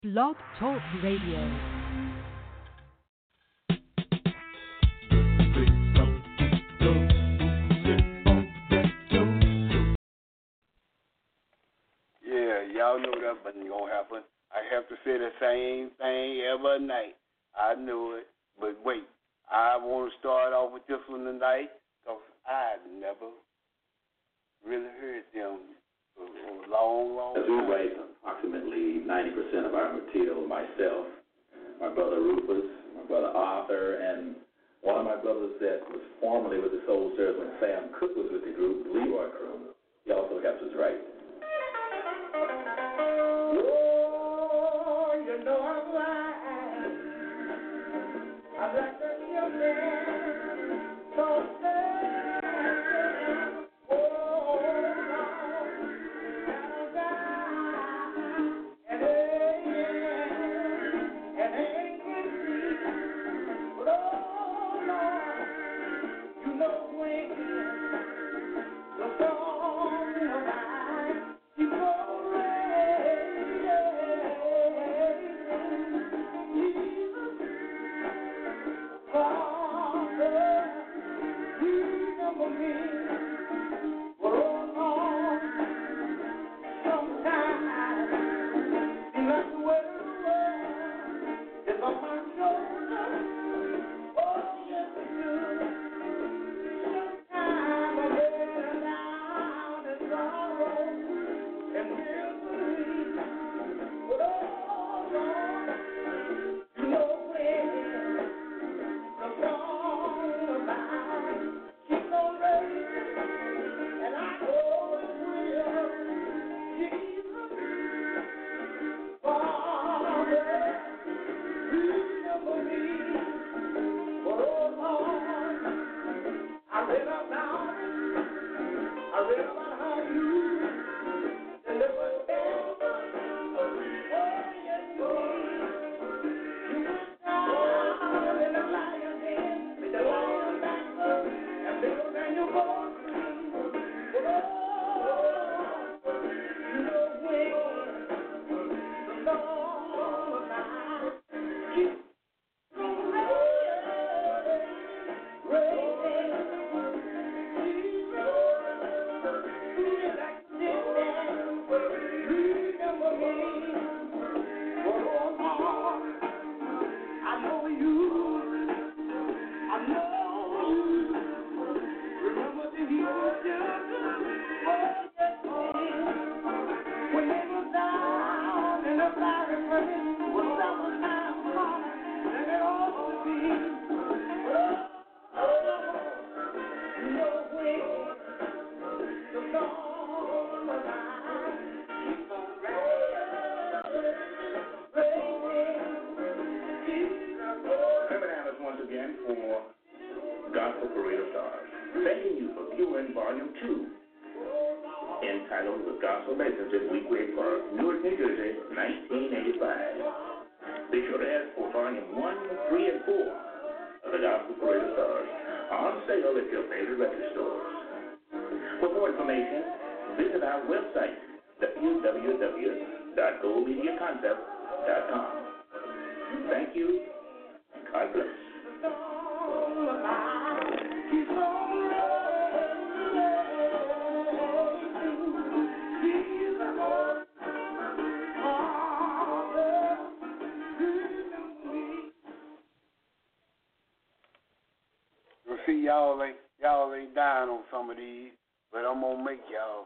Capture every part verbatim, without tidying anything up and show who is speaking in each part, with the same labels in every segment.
Speaker 1: Blog Talk Radio.
Speaker 2: Yeah, y'all know that wasn't gonna happen. I have to say the same thing every night. I knew it, but wait, I want to start off with this one tonight because I never really heard them for a long, long
Speaker 3: As
Speaker 2: time.
Speaker 3: we write approximately ninety percent of our material, myself, my brother Rufus, my brother Arthur, and one of my brothers that was formerly with the Soul Stirrers when Sam Cooke was with the group, Leroy Crew. He also helps us write.
Speaker 4: Oh, you know I'm lying. I'm like the children, so sad. Oh, Lord, and I, and and ain't free. But oh, Lord, you know when the song of mine keeps on see, y'all ain't y'all ain't dying on some of these, but I'm gonna make y'all.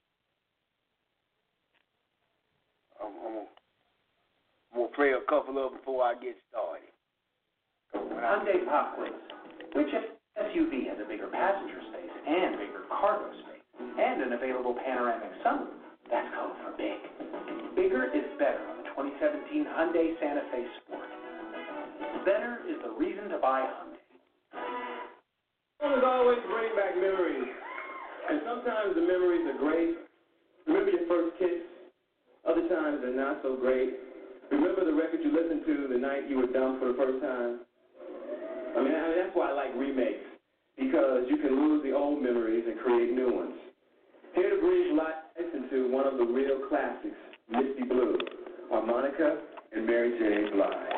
Speaker 4: I'm, I'm, gonna, I'm gonna play a couple of them before I get started.
Speaker 5: Hyundai Parkway. Which S U V has a bigger passenger space and bigger cargo space and an available panoramic sunroof? That's code for big. Bigger is better on the twenty seventeen Hyundai Santa Fe Sport. Better is the reason to buy Hyundai.
Speaker 6: Fun is always to bring back memories, and sometimes the memories are great. Remember your first kiss. Other times they're not so great. Remember the record you listened to the night you were dumped for the first time. I mean, I mean that's why I like remakes, because you can lose the old memories and create new ones. Here to breathe life into one of the real classics, Misty Blue, Harmonica
Speaker 3: and Mary J. Blige.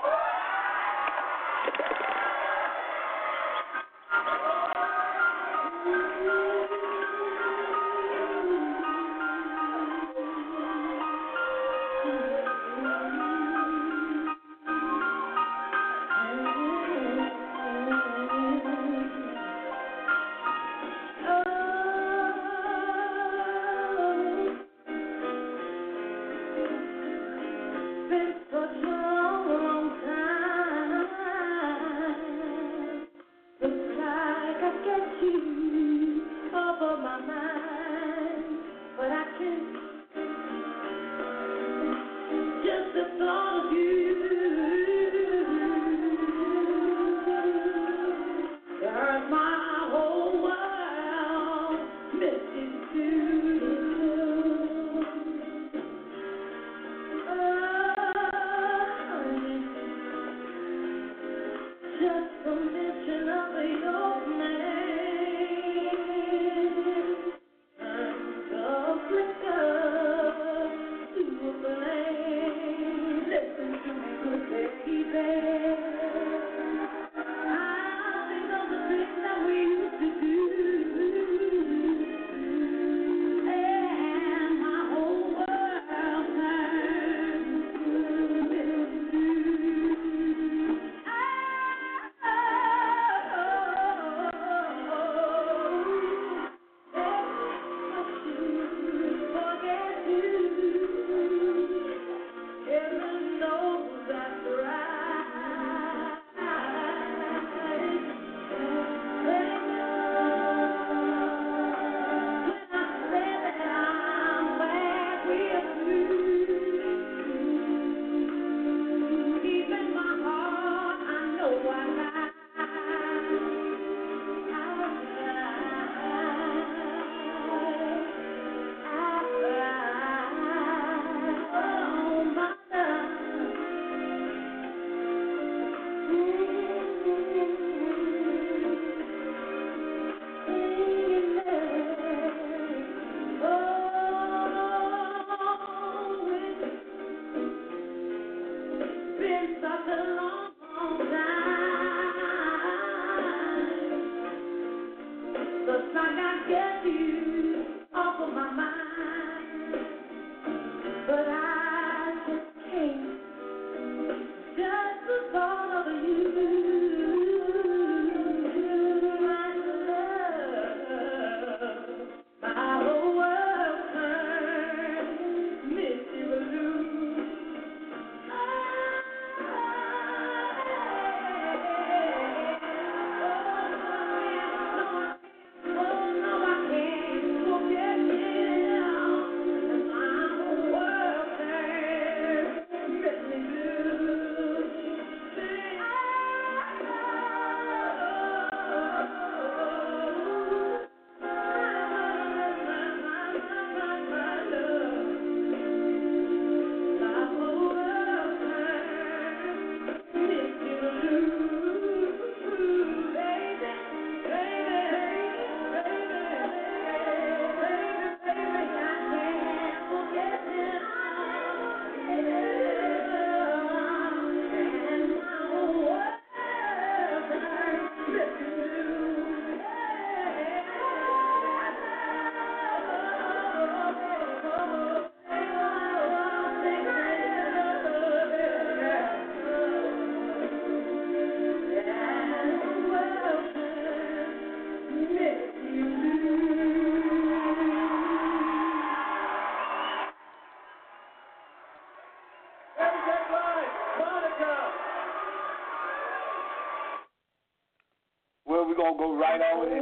Speaker 2: Well, we're going to go right on with it.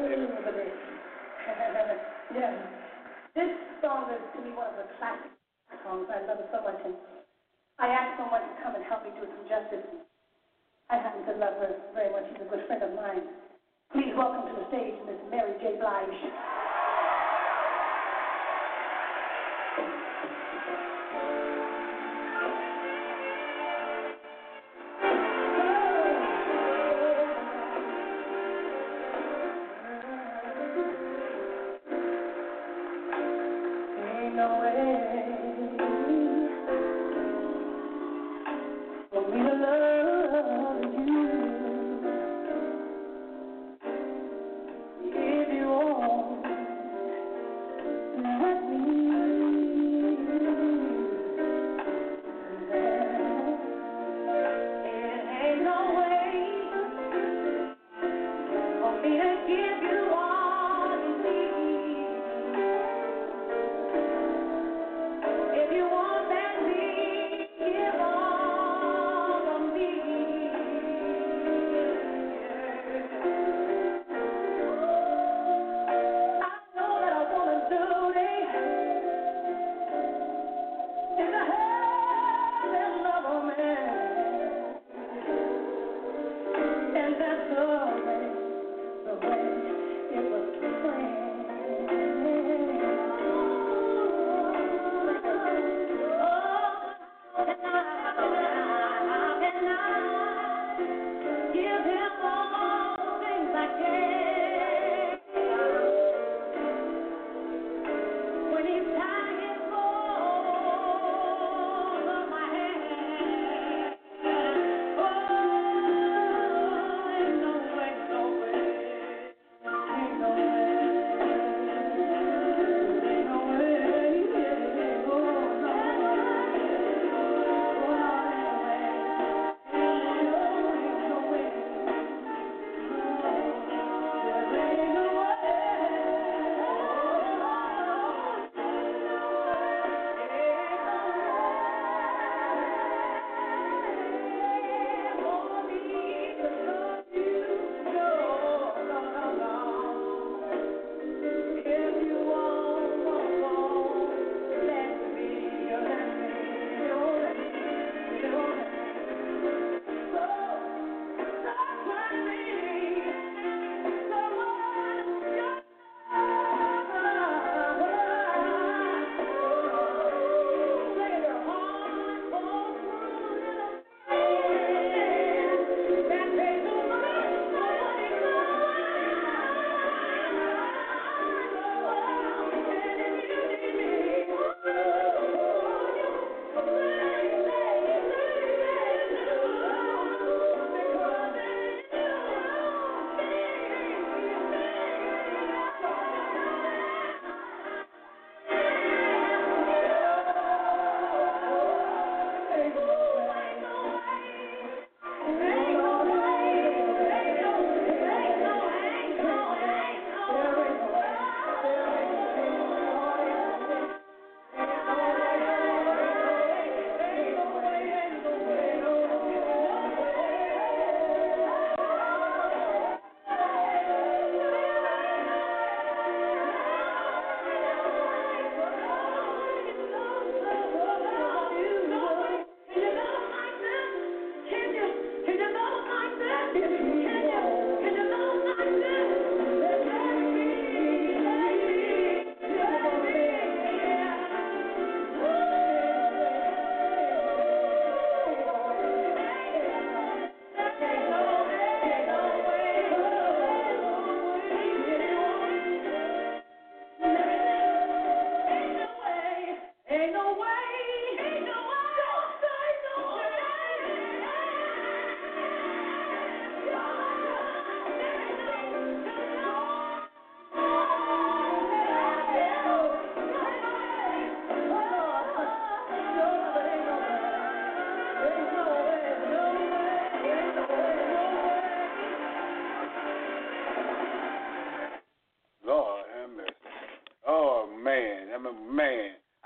Speaker 7: Yeah. This song is, to me, one of the classic songs. I love it so much. And I asked someone to come and help me do it some justice. I happen to love her very much. She's a good friend of mine. Please welcome to the stage Miss Mary J. Blige.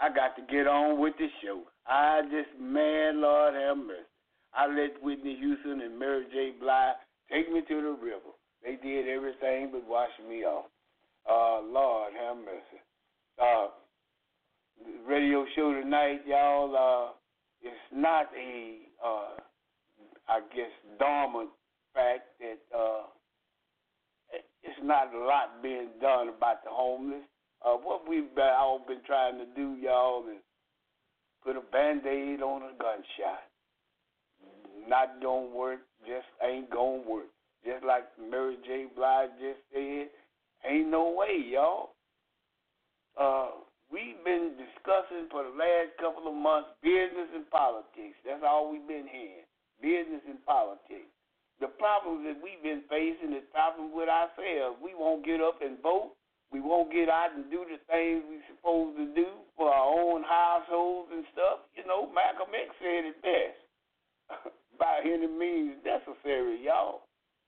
Speaker 2: got to get on with the show. I just, man, Lord have mercy. I let Whitney Houston and Mary J. Blige take me to the river. They did everything but wash me off. Uh, Lord have mercy. Uh, the radio show tonight, y'all, uh, it's not a, uh, I guess, dormant fact that uh, it's not a lot being done about the homeless. Uh, what we've been, all been trying to do, y'all, is put a Band-Aid on a gunshot. Not gonna work, just ain't gonna work. Just like Mary J. Blige just said, ain't no way, y'all. Uh, we've been discussing for the last couple of months business and politics. That's all we've been hearing, business and politics. The problems that we've been facing is problems with ourselves. We won't get up and vote. We won't get out and do the things we're supposed to do for our own households and stuff. You know, Malcolm X said it best. By any means necessary, y'all.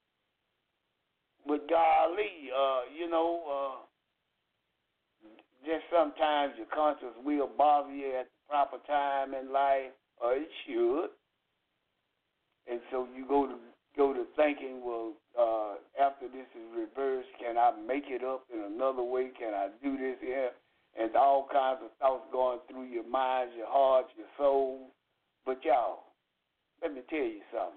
Speaker 2: But golly, uh, you know, uh, just sometimes your conscience will bother you at the proper time in life, or it should. And so you go to go to thinking, well, uh, after this is reversed, can I make it up in another way? Can I do this here? And all kinds of thoughts going through your mind, your heart, your soul. But y'all, let me tell you something.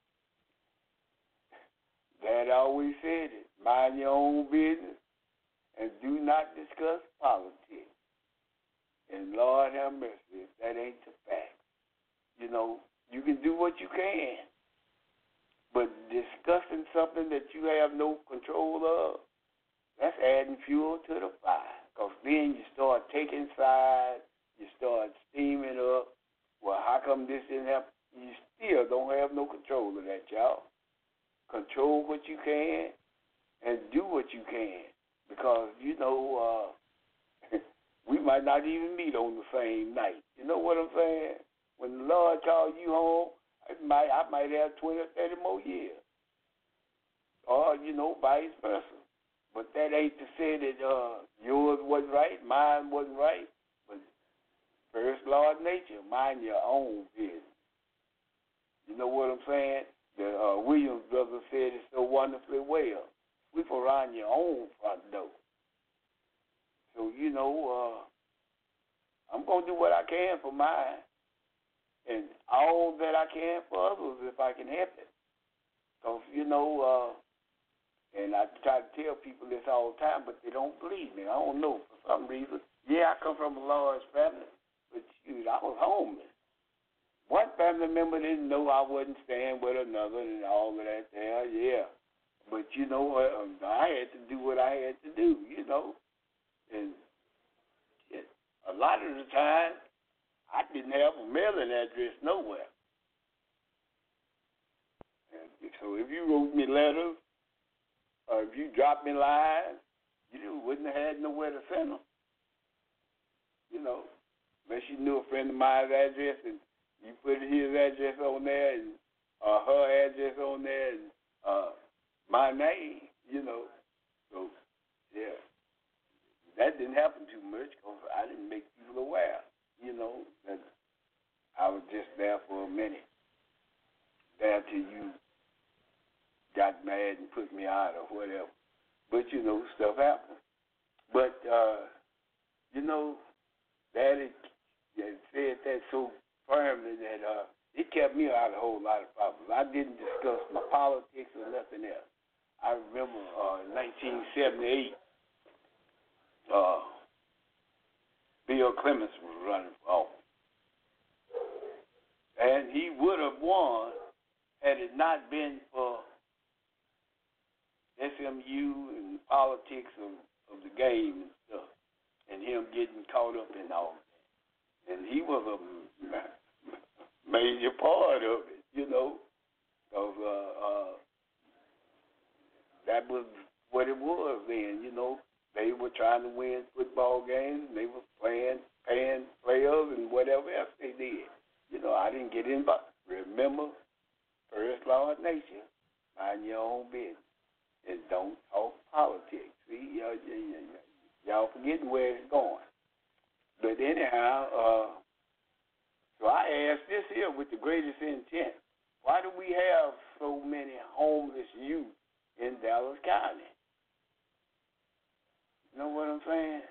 Speaker 2: Dad always said it. Mind your own business and do not discuss politics. And Lord have mercy, if that ain't the fact. You know, you can do what you can. But discussing something that you have no control of, that's adding fuel to the fire. Because then you start taking sides, you start steaming up. Well, how come this didn't happen? You still don't have no control of that, y'all. Control what you can and do what you can. Because, you know, uh, we might not even meet on the same night. You know what I'm saying? When the Lord calls you home, I might, I might have twenty or thirty more years. Or, you know, vice versa. But that ain't to say that uh, yours wasn't right, mine wasn't right. But first law of nature, mind your own business. You know what I'm saying? The uh, Williams brother said it so wonderfully well. Sweep around your own front door. So, you know, uh, I'm going to do what I can for mine. And all that I can for others if I can help it. Because, you know, uh, and I try to tell people this all the time, but they don't believe me. I don't know, for some reason. Yeah, I come from a large family, but, shoot, I was homeless. One family member didn't know I wasn't staying with another and all of that there, yeah. But, you know, uh, I had to do what I had to do, you know. And shit, a lot of the time, I didn't have a mailing address nowhere. And so if you wrote me letters, or if you dropped me lines, you wouldn't have had nowhere to send them. You know, unless you knew a friend of mine's address and you put his address on there and uh, her address on there and uh, my name, you know. So, yeah, that didn't happen too much because I didn't make people aware, you know, that I was just there for a minute, there till you got mad and put me out or whatever. But, you know, stuff happens. But, uh, you know, Daddy said that so firmly that uh, it kept me out of a whole lot of problems. I didn't discuss my politics or nothing else. I remember uh, in nineteen seventy-eight, uh, Bill Clements was running for office. And he would have won had it not been for S M U and politics of, of the game and stuff, and him getting caught up in all that. And he was a major part of it, you know, because uh, uh, that was what it was then, you know. They were trying to win football games, and they were playing, paying players and whatever else they did. You know, I didn't get involved. Remember, first law of nature, mind your own business. And don't talk politics. See, y'all, y'all forgetting where it's going. But anyhow, uh, so I asked this here with the greatest intent. Why do we have so many homeless youth in Dallas County? You know what I'm saying?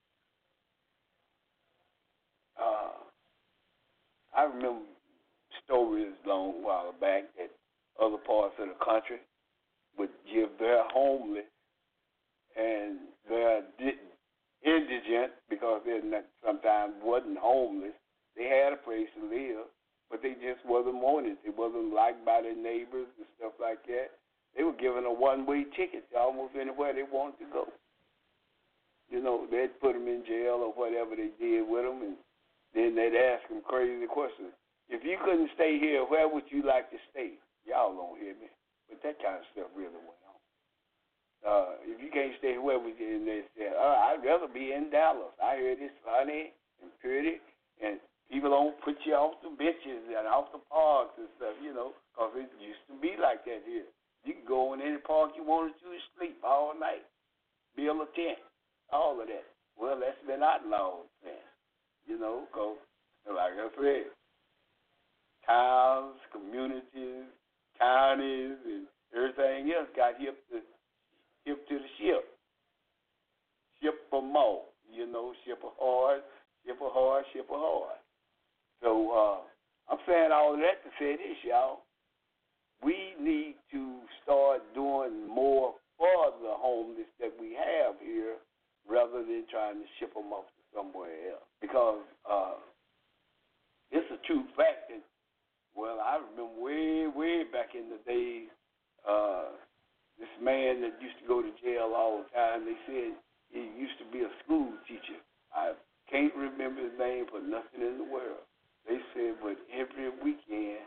Speaker 2: Uh, I remember stories a long while back that other parts of the country would give their homeless and their indigent, because they sometimes wasn't homeless. They had a place to live, but they just wasn't wanted. They wasn't liked by their neighbors and stuff like that. They were given a one-way ticket to almost anywhere they wanted to go. You know, they'd put them in jail or whatever they did with them, and then they'd ask them crazy questions. If you couldn't stay here, where would you like to stay? Y'all don't hear me, but that kind of stuff really went on. Uh, if you can't stay, where would you? And they said, oh, I'd rather be in Dallas. I hear it's sunny and pretty, and people don't put you off the benches and off the parks and stuff, you know, because it used to be like that here. You could go in any park you wanted to and sleep all night, build a tent, all of that. Well, that's been outlawed since, you know, because, like I said, towns, communities, counties, and everything else got hip to, hip to the ship. Ship for more, you know, ship a hard, ship a hard, ship a hard. So uh, I'm saying all of that to say this, y'all. We need to start doing more for the homeless that we have here rather than trying to ship them off to somewhere else. Because uh, it's a true fact that, well, I remember way, way back in the days, uh, this man that used to go to jail all the time, they said he used to be a school teacher. I can't remember his name for nothing in the world. They said, but every weekend,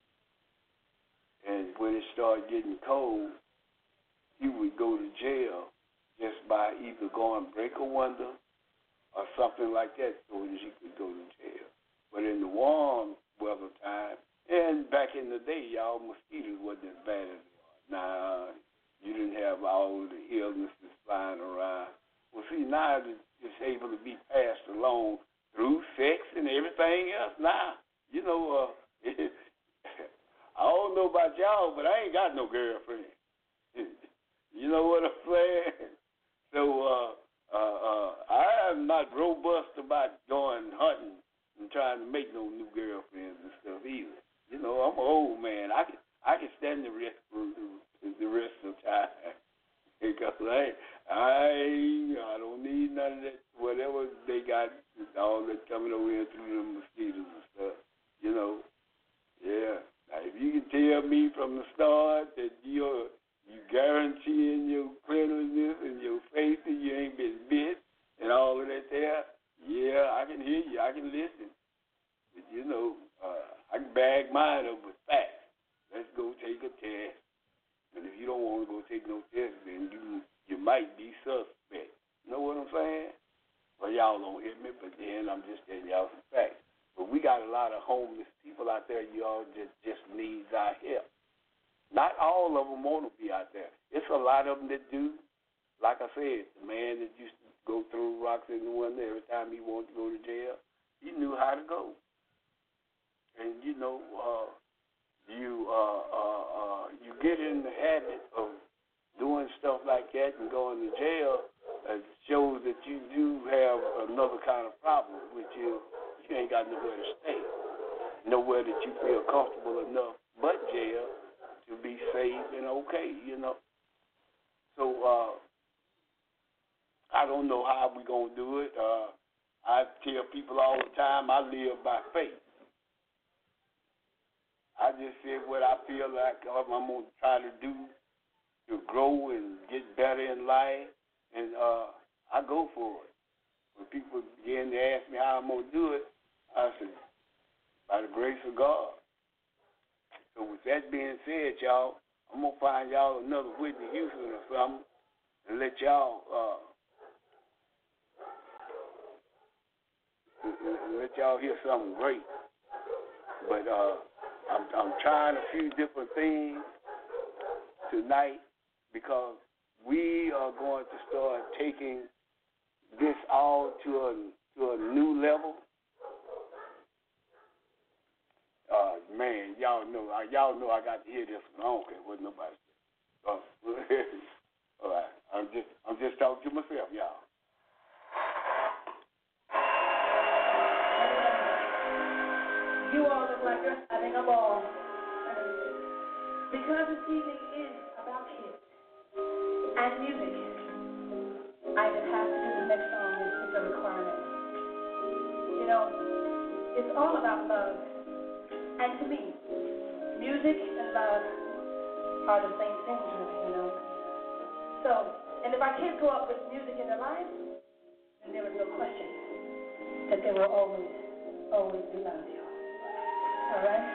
Speaker 2: and when it started getting cold, he would go to jail just by either going break a window or something like that so that he could go to jail. But in the warm weather time, and back in the day, y'all, mosquitoes wasn't as bad as they are. Now, you didn't have all the illnesses flying around. Well, see, now it's able to be passed along through sex and everything else now. You know, uh, it, I don't know about y'all, but I ain't got no girlfriend. You know what I'm saying? So uh, uh, uh, I am not robust about going hunting and trying to make no new girlfriends and stuff either. You know, I'm an old man. I can I can stand the rest the rest of the time because I I I don't need none of that. Whatever they got, all that coming over here through the mosquitoes and stuff. You know, yeah. Now, if you can tell me from the start that you're you guaranteeing your cleanliness and your safety, you ain't been bit and all of that there, yeah, I can hear you. I can listen. But, you know, uh, I can bag mine up with facts. Let's go take a test. And if you don't want to go take no test, then you you might be suspect. You know what I'm saying? Well, y'all don't hear me, but then I'm just telling y'all some facts. But we got a lot of homeless people out there, y'all, just, just needs our help. Not all of them want to be out there. It's a lot of them that do. Like I said, the man that used to go through rocks in the window every time he wanted to go to jail, he knew how to go. And, you know, uh, you uh, uh, uh, you get in the habit of doing stuff like that and going to jail, it shows that you do have another kind of problem, which is you ain't got nowhere to stay, nowhere that you feel comfortable enough but jail to be safe and okay, you know. So uh, I don't know how we're going to do it. Uh, I tell people all the time I live by faith. I just said what I feel like I'm going to try to do to grow and get better in life, and uh, I go for it. When people begin to ask me how I'm going to do it, I said, by the grace of God. So with that being said, y'all, I'm going to find y'all another Whitney Houston or something and let y'all uh, let y'all hear something great. But uh, I'm, I'm trying a few different things tonight because we are going to start taking this all to, a, to to a new level. Uh, man, y'all know, uh, y'all know I got to hear this one. I don't care what nobody says. Uh, all right, I'm just, I'm just talking to myself, y'all.
Speaker 7: You all look like you're having a ball. Because this evening is about kids and music, I just have to do the next song. It's, it's a requirement. You know, it's all about love. And to me, music and love are the same thing, you know. So, and if I can't go up with music in their lives, then there is no question that there will always, always be love, y'all. All right?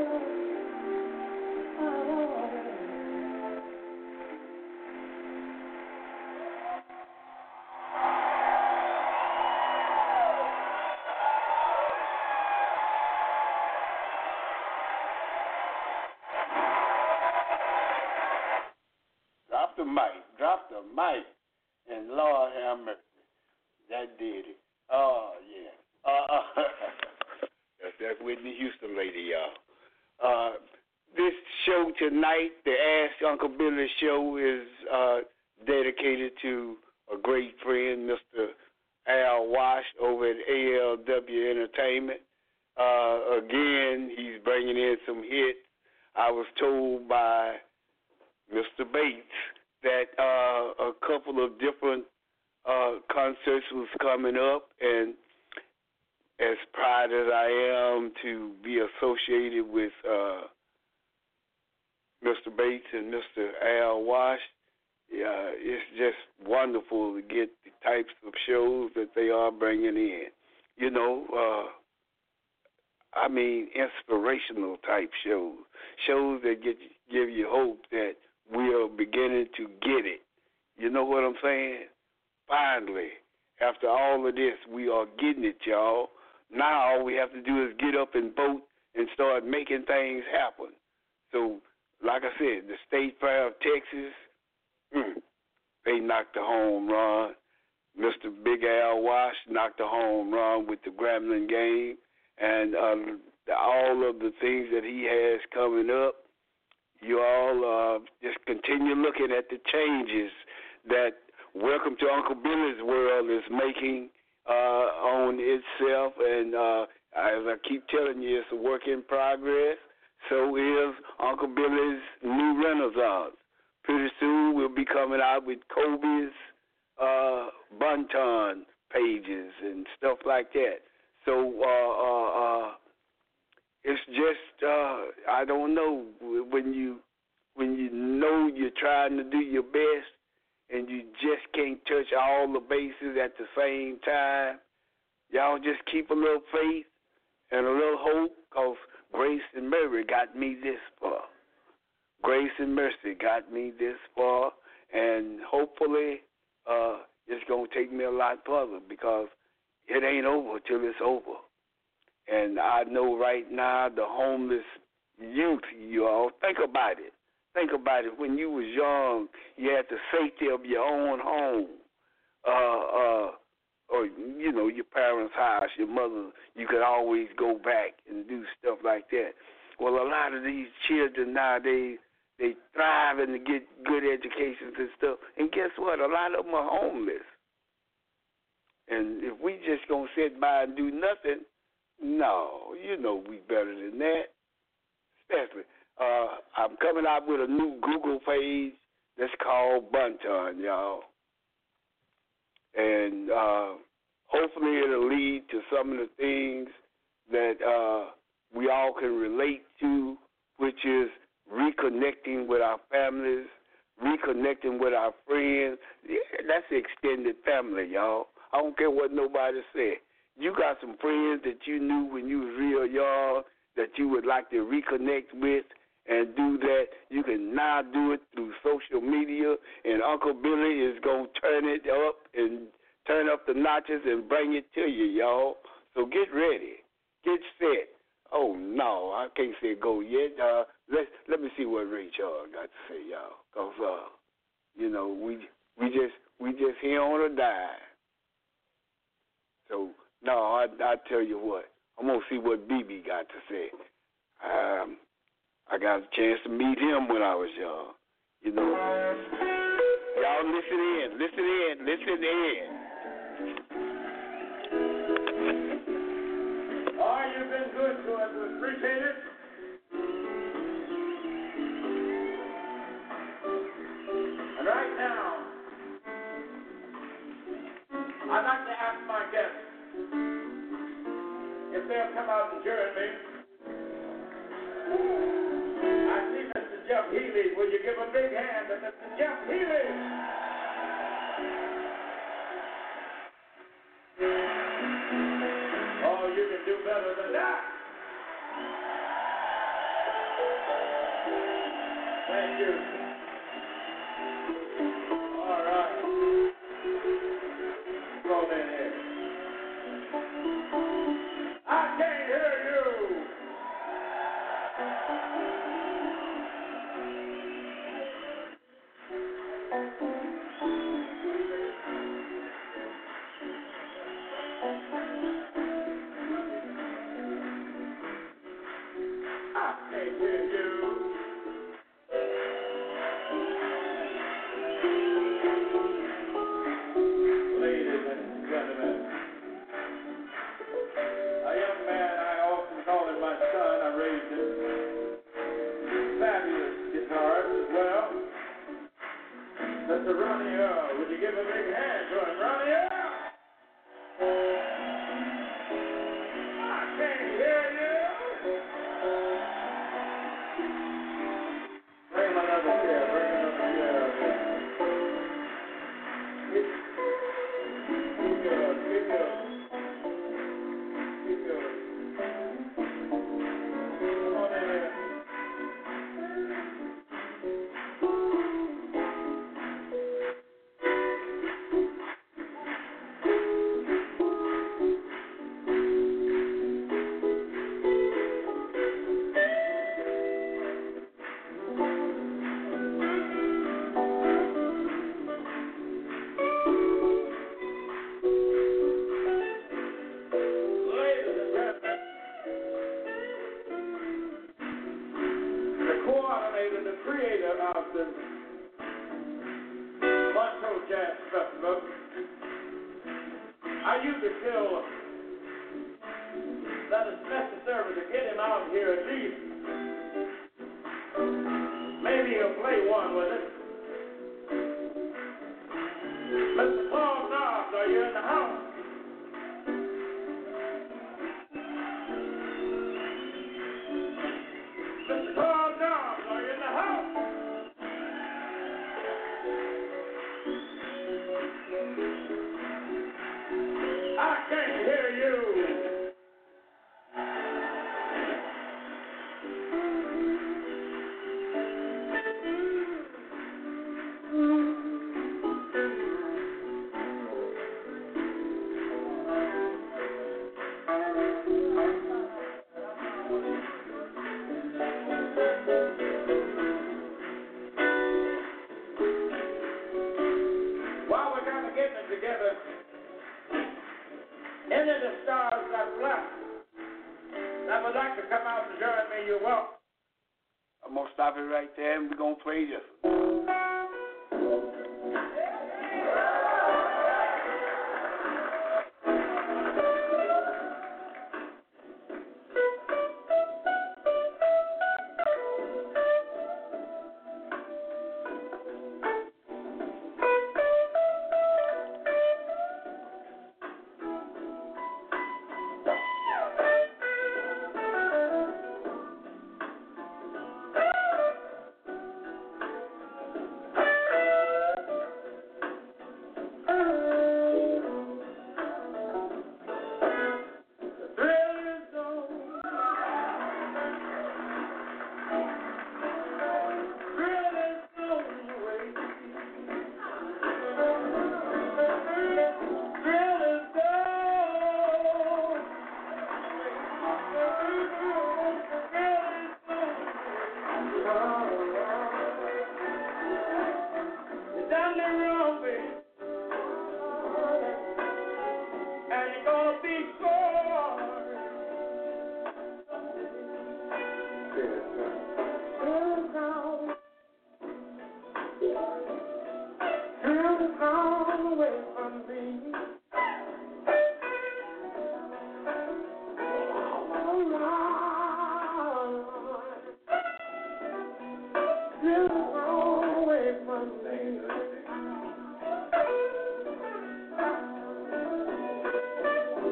Speaker 2: Drop the mic, drop the mic, and Lord have mercy. That did it. Oh, yeah. Uh, that's, that's Whitney Houston lady, y'all. Uh, this show tonight, the Ask Uncle Billy show, is uh, dedicated to a great friend, Mister Al Wash over at A L W Entertainment. Uh, again, he's bringing in some hits. I was told by Mister Bates that uh, a couple of different uh, concerts was coming up, and as proud as I am to be associated with uh, Mister Bates and Mister Al Wash, yeah, it's just wonderful to get the types of shows that they are bringing in. You know, uh, I mean, inspirational type shows, shows that get give you hope that we are beginning to get it. You know what I'm saying? Finally, after all of this, we are getting it, y'all. Now all we have to do is get up and vote and start making things happen. So, like I said, the State Fair of Texas, mm, they knocked a home run. Mister Big Al Wash knocked a home run with the Grambling game, and um, all of the things that he has coming up. You all uh, just continue looking at the changes that Welcome to Uncle Billy's World is making uh, on itself. And uh, as I keep telling you, it's a work in progress. So is Uncle Billy's new renaissance. Pretty soon we'll be coming out with Kobe's uh, Bunton pages and stuff like that. So uh, uh, uh, it's just, uh, I don't know, when you when you know you're trying to do your best and you just can't touch all the bases at the same time, y'all just keep a little faith and a little hope, because grace and mercy got me this far. Grace and mercy got me this far, and hopefully uh, it's going to take me a lot further, because it ain't over till it's over. And I know right now the homeless youth, you all, think about it. Think about it. When you was young, you had the safety of your own home, uh, uh, or, you know, your parents' house, your mother. You could always go back and do stuff like that. Well, a lot of these children nowadays, they thrive and get good educations and stuff. And guess what? A lot of them are homeless. And if we just going to sit by and do nothing, no, you know we better than that. Especially, uh, I'm coming out with a new Google page that's called Bunton, y'all. And uh, hopefully it'll lead to some of the things that uh, we all can relate to, which is reconnecting with our families, reconnecting with our friends. Yeah, that's the extended family, y'all. I don't care what nobody said. You got some friends that you knew when you was real young that you would like to reconnect with and do that. You can now do it through social media, and Uncle Billy is going to turn it up and turn up the notches and bring it to you, y'all. So get ready. Get set. Oh, no, I can't say go yet. Uh, let let me see what Ray Charles got to say, y'all. Because, uh, you know, we we just we just here on a dime. So, no, I, I tell you what, I'm going to see what B B got to say. Um, I got a chance to meet him when I was young. You know, y'all listen in, listen in, listen in.
Speaker 8: Oh, you've been good to us. We appreciate it. And right now, I'd like to ask my guests if they'll come out and join me. I see Mister Jeff Healy. Will you give a big hand to Mister Jeff Healy? Oh, you can do better than that. Thank you. All right. Go in here. I can't hear you. I can't hear you. Ladies and gentlemen, a young man, I often call him my son, I raised him. Fabulous guitarist as well. Mister Ronnie Earl, would you give a big hand to him, Ronnie Earl? I can't hear you. Bring him another chair, bring him another chair. Keep keep yours, keep yours. Keep yours. Come on in here. Ladies and gentlemen, the coordinator, the creator of the Montreux Jazz Festival, I usually feel that it's necessary to get him out here at least. Maybe he'll play one with us. Mister Paul Nobbs, are you in the house? Mister Paul Nobbs, are you in the house? I can't hear you. While we're kind of getting it together, any of the stars that left that would like to come out and join me, you're welcome.
Speaker 2: I'm going to stop it right there, and we're going to play this.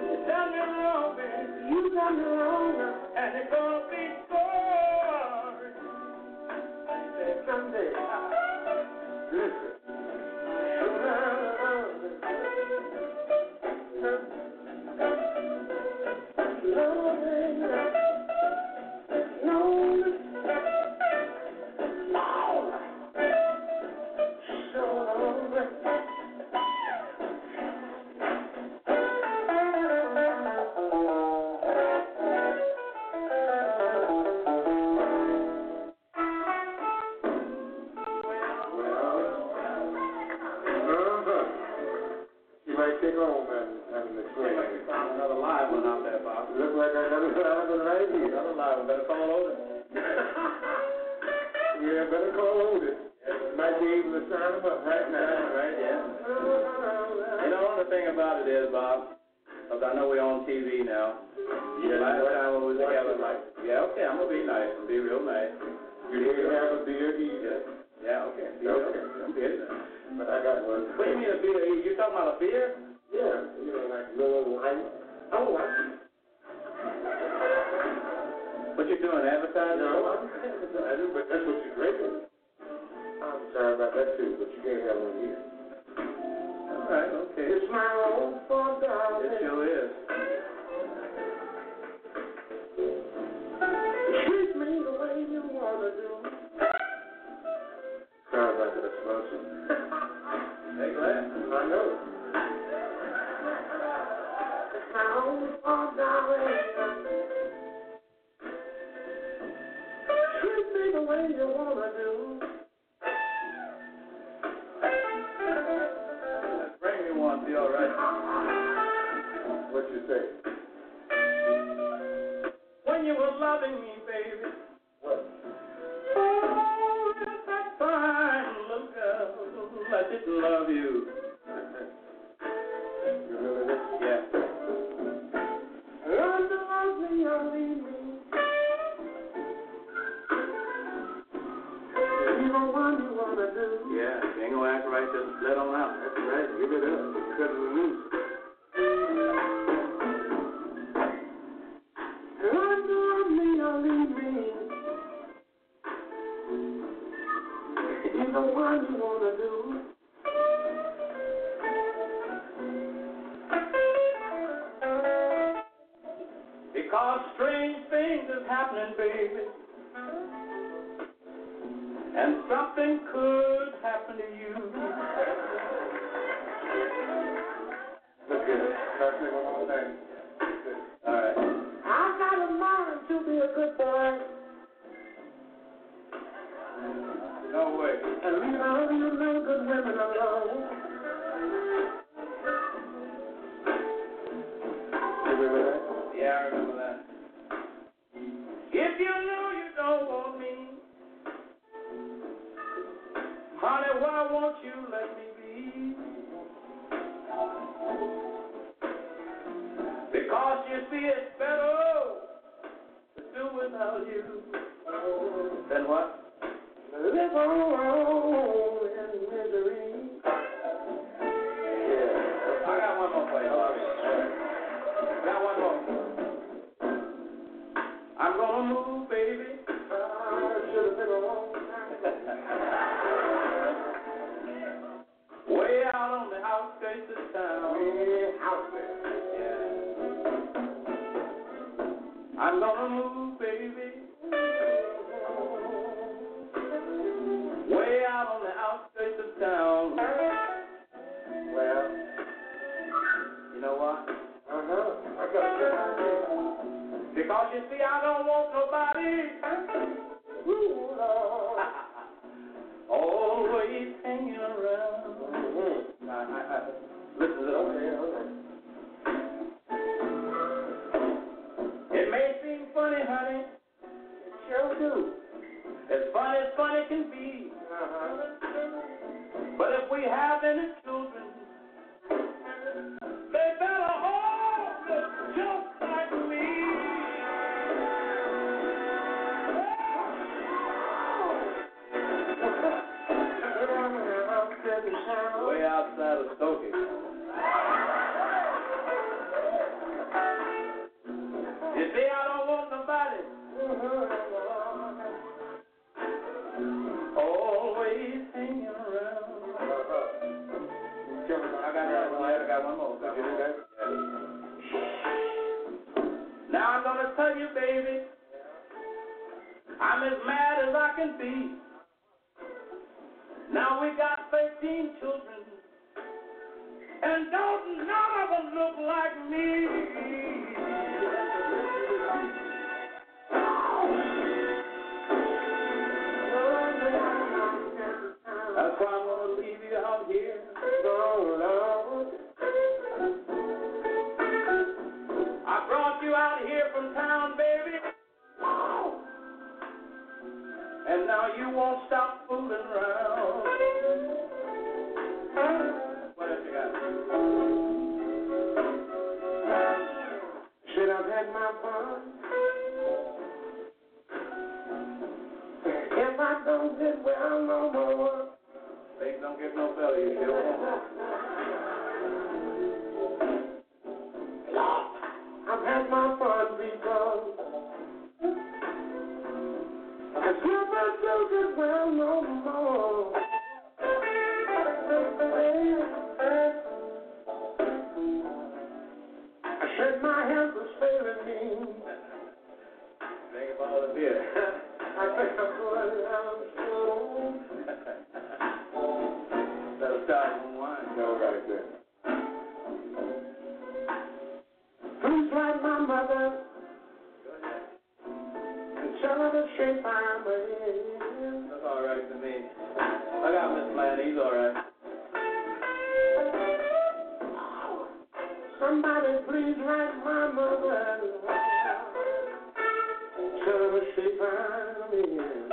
Speaker 8: And it's gonna be sorry.
Speaker 6: home and, and explain.
Speaker 5: Looks like we found another live one out there, Bob.
Speaker 6: Looks like I got another one right here.
Speaker 5: Another live one. Better call Otis.
Speaker 6: Yeah, better call Otis. Yeah. Might be able to sign him up right now.
Speaker 5: Right, yeah. You know, the thing about it is, Bob, because I know we're on T V now.
Speaker 6: Yeah,
Speaker 5: last
Speaker 6: right.
Speaker 5: time we was together, like, yeah, okay, I'm going to be nice. I'm going to be real nice.
Speaker 6: You didn't have a beer either.
Speaker 5: Yeah, okay. Be
Speaker 6: Okay.
Speaker 5: real. I'm good.
Speaker 6: But I got one.
Speaker 5: What do you mean a beer? You talking about a beer?
Speaker 6: Yeah, you know, like little light. I don't like it.
Speaker 5: What you doing, advertising?
Speaker 6: No, I'm advertising, but that's what you're drinking. I'm sorry about that too, but you can't have one here.
Speaker 5: All right, okay.
Speaker 6: It's my own fault, darling.
Speaker 5: It sure is.
Speaker 6: Treat me the way you wanna do. Sorry about that, sponsor.
Speaker 5: Hey, glad.
Speaker 6: I know. It's my own fault, darling. Treat me the way you wanna do.
Speaker 5: Bring me one, be all right.
Speaker 6: What you say?
Speaker 5: When you were loving me, baby.
Speaker 6: What?
Speaker 5: Oh, that fine little girl, I didn't love you.
Speaker 6: You remember this?
Speaker 5: Yeah.
Speaker 6: Learn to love me or leave me. Either one you wanna do.
Speaker 5: Yeah, if you ain't gonna act right, just let on out.
Speaker 6: That's right. Give it up. Because of the music. Learn to love me or leave me. Either one you wanna do.
Speaker 5: Because strange things is happening, baby. And something could happen to you.
Speaker 6: Look at it. Can I say one more thing?
Speaker 5: All right.
Speaker 6: I got a mind to be a good boy.
Speaker 5: No way.
Speaker 6: And leave all you no good women alone. You remember that?
Speaker 5: Yeah, I remember that. If you know you don't want me, honey, why won't you let me be? Because you see it's better to do without you. Then what?
Speaker 6: Live on in misery. Yeah.
Speaker 5: I got one more for you. I got one more. I'm gonna move, baby.
Speaker 6: I should have been a long time.
Speaker 5: Way out on the outskirts of town.
Speaker 6: Way out there.
Speaker 5: Yeah. I'm gonna move, baby. Way out on the outskirts of town.
Speaker 6: Well,
Speaker 5: You know what?
Speaker 6: uh-huh. I got a good idea.
Speaker 5: Because you see, I don't want nobody
Speaker 6: Ooh, Lord.
Speaker 5: always hanging around.
Speaker 6: Mm-hmm.
Speaker 5: I, I, I, listen to this.
Speaker 6: Okay, all right.
Speaker 5: It may seem funny, honey.
Speaker 6: It sure do.
Speaker 5: As funny as funny can be.
Speaker 6: Uh-huh.
Speaker 5: But if we have any children, they better all look just like me. Way outside of Stokey. You see, I don't want nobody always hanging around. I got that one. I got one more. Got one more. Now I'm gonna tell you, baby, I'm as mad as I can be. Now we got thirteen children, and don't none of them look like me. That's why I'm gonna leave you out here.
Speaker 6: Oh, Lord.
Speaker 5: and now you won't stop fooling around. What else you got?
Speaker 6: Should I've had my fun? If I don't get well no more,
Speaker 5: Things don't get no better, you sure?
Speaker 6: I've had my fun because I never do get well no more. I said my health was failing me.
Speaker 5: Think about it here.
Speaker 6: I think I'm going down slow.
Speaker 5: That'll start one wine.
Speaker 6: No, right there. Please write my mother and tell her the shape I'm in.
Speaker 5: That's all right to me. I got Miss Bland. He's all right.
Speaker 6: Somebody please write my mother. Tell her the shape I'm in.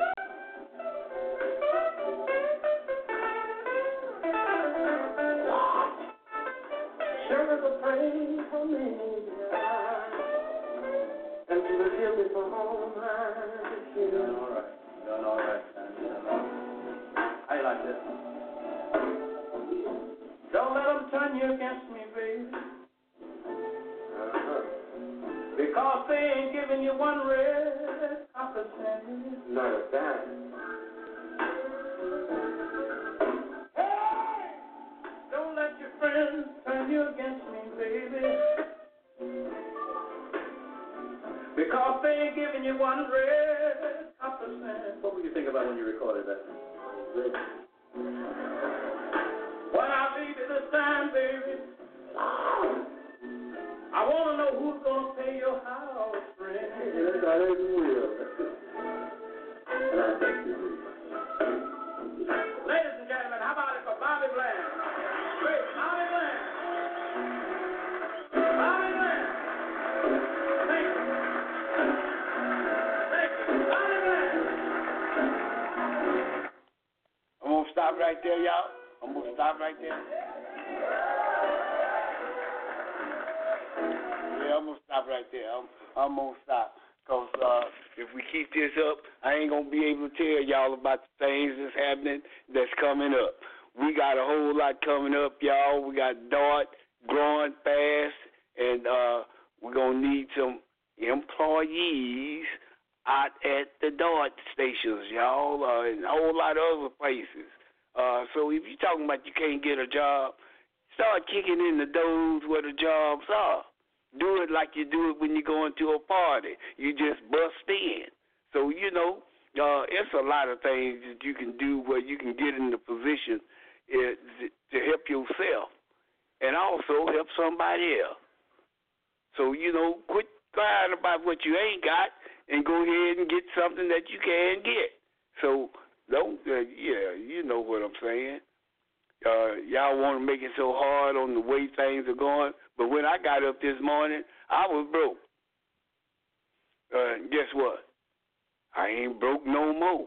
Speaker 6: Tell her to pray for me. And to forgive me for all my sins.
Speaker 5: Done all right. Done all right, son. Done all right. How you like this? Don't let them turn you against me, baby.
Speaker 6: Uh-huh.
Speaker 5: Because they ain't giving you one red copper cent.
Speaker 6: Not a dime.
Speaker 5: Hey! Don't let your friends turn you against me, baby. Because they ain't giving you one red copper cent. What would you think about when you recorded that? When I leave you this time, baby, I want to know who's going to pay your house rent.
Speaker 6: Yes, I will. And I think you will.
Speaker 5: Ladies and gentlemen, how about it for Bobby Bland? Wait, Bobby Bland. Bobby Bland. Thank you. Thank you. Bobby Bland.
Speaker 2: I'm going to stop right there, y'all. I'm going to stop right there. Yeah, I'm going to stop right there. I'm, I'm going to stop. Because uh, if we keep this up, I ain't going to be able to tell y'all about the things that's happening that's coming up. We got a whole lot coming up, y'all. We got DART growing fast, and uh, we're going to need some employees out at the DART stations, y'all, uh, and a whole lot of other places. Uh, so if you're talking about you can't get a job, start kicking in the doors where the jobs are. Do it like you do it when you go into a party. You just bust in. So, you know, uh, it's a lot of things that you can do where you can get in the position uh, to help yourself and also help somebody else. So, you know, quit crying about what you ain't got and go ahead and get something that you can get. So, don't, uh, yeah, you know what I'm saying. Uh, y'all want to make it so hard on the way things are going, but when I got up this morning, I was broke. Uh, guess what? I ain't broke no more.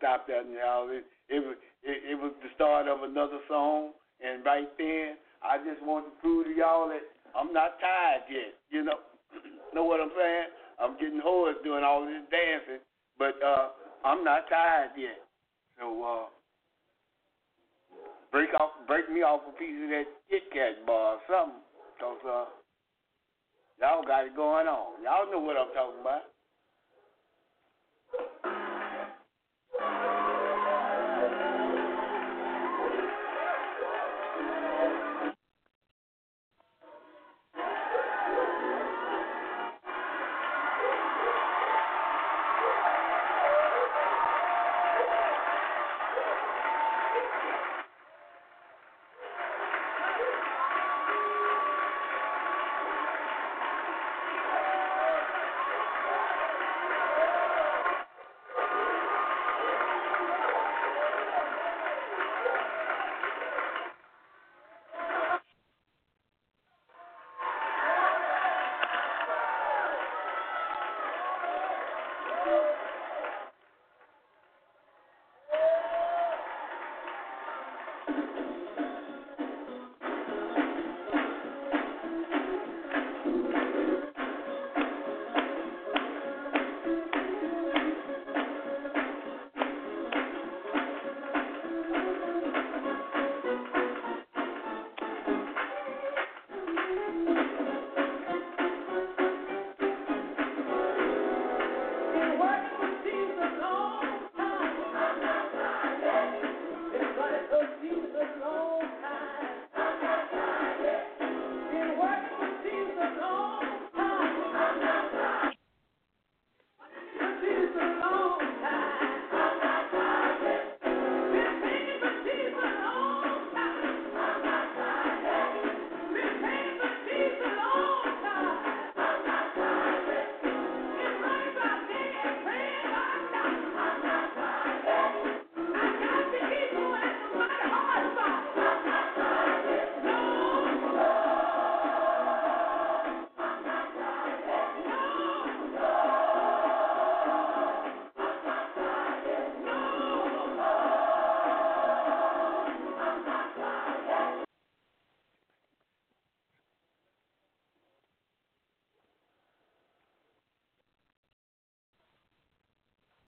Speaker 2: stop that now. It, it, was, it, it was the start of another song, and right then, I just want to prove to y'all that I'm not tired yet, you know. Know what I'm saying? I'm getting hoarse doing all this dancing, but uh, I'm not tired yet. So uh, break off, break me off a piece of that Kit Kat bar or something, cause uh, y'all got it going on. Y'all know what I'm talking about.